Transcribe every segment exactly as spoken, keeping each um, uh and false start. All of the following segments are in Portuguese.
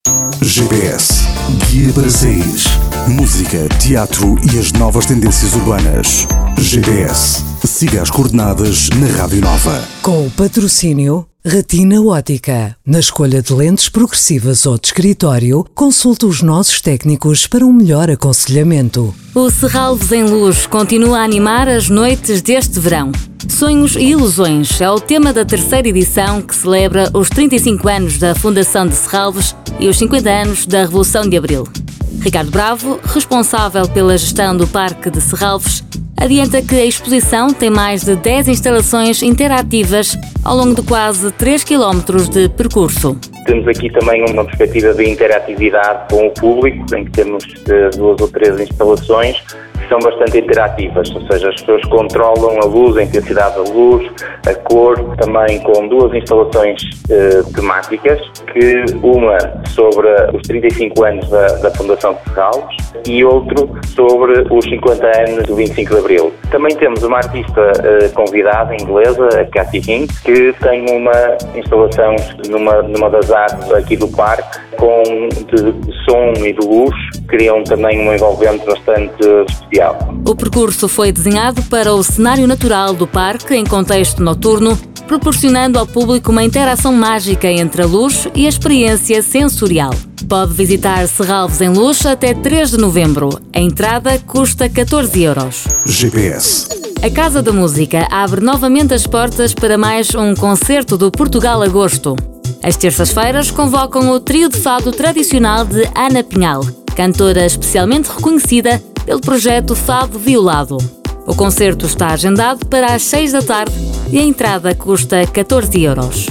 G P S, guia para saís. Música, teatro e as novas tendências urbanas. G P S, siga as coordenadas na Rádio Nova. Com o patrocínio Retina Ótica. Na escolha de lentes progressivas ou de escritório, consulte os nossos técnicos para um melhor aconselhamento. O Serralves em Luz continua a animar as noites deste verão. Sonhos e Ilusões é o tema da terceira edição, que celebra os trinta e cinco anos da fundação de Serralves e os cinquenta anos da Revolução de Abril. Ricardo Bravo, responsável pela gestão do Parque de Serralves, adianta que a exposição tem mais de dez instalações interativas ao longo de quase três quilómetros de percurso. Temos aqui também uma perspectiva de interatividade com o público, em que temos duas ou três instalações que são bastante interativas, ou seja, as pessoas controlam a luz, a intensidade da luz, a cor, também com duas instalações eh, temáticas, que uma sobre os trinta e cinco anos da, da Fundação de Serralves e outro sobre os cinquenta anos do vinte e cinco de Abril. Também temos uma artista eh, convidada inglesa, a Cathy Hink, que tem uma instalação numa, numa das artes aqui do parque, com de, de som e de luz, criam também um envolvente bastante especial. O percurso foi desenhado para o cenário natural do parque em contexto noturno, proporcionando ao público uma interação mágica entre a luz e a experiência sensorial. Pode visitar Serralves em Luz até três de novembro. A entrada custa catorze euros. G P S. A Casa da Música abre novamente as portas para mais um concerto do Portugal Agosto. As terças-feiras convocam o trio de fado tradicional de Ana Pinhal, cantora especialmente reconhecida pelo projeto Fado Violado. O concerto está agendado para as seis da tarde e a entrada custa catorze euros.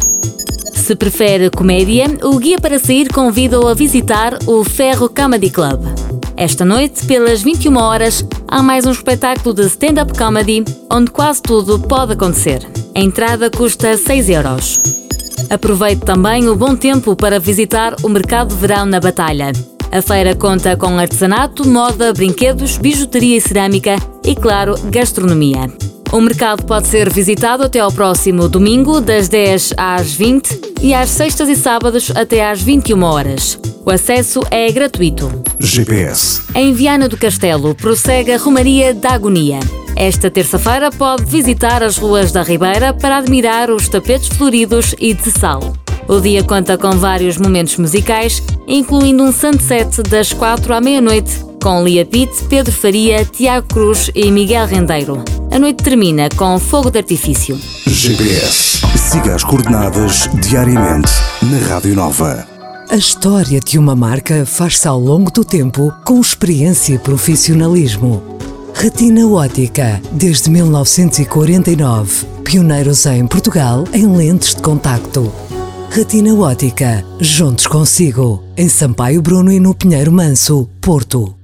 Se prefere comédia, o Guia para Sair convida-o a visitar o Ferro Comedy Club. Esta noite, pelas vinte e uma horas, há mais um espetáculo de stand-up comedy, onde quase tudo pode acontecer. A entrada custa seis euros. Aproveite também o bom tempo para visitar o Mercado de Verão na Batalha. A feira conta com artesanato, moda, brinquedos, bijuteria e cerâmica e, claro, gastronomia. O mercado pode ser visitado até ao próximo domingo, das dez às vinte e às sextas e sábados até às vinte e uma horas. O acesso é gratuito. G P S. Em Viana do Castelo, prossegue a Romaria da Agonia. Esta terça-feira pode visitar as ruas da Ribeira para admirar os tapetes floridos e de sal. O dia conta com vários momentos musicais, incluindo um sunset das quatro à meia-noite, com Lia Pitt, Pedro Faria, Tiago Cruz e Miguel Rendeiro. A noite termina com fogo de artifício. G P S. Siga as coordenadas diariamente na Rádio Nova. A história de uma marca faz-se ao longo do tempo com experiência e profissionalismo. Retina Ótica, desde mil novecentos e quarenta e nove. Pioneiros em Portugal em lentes de contacto. Retina Ótica, juntos consigo. Em Sampaio Bruno e no Pinheiro Manso, Porto.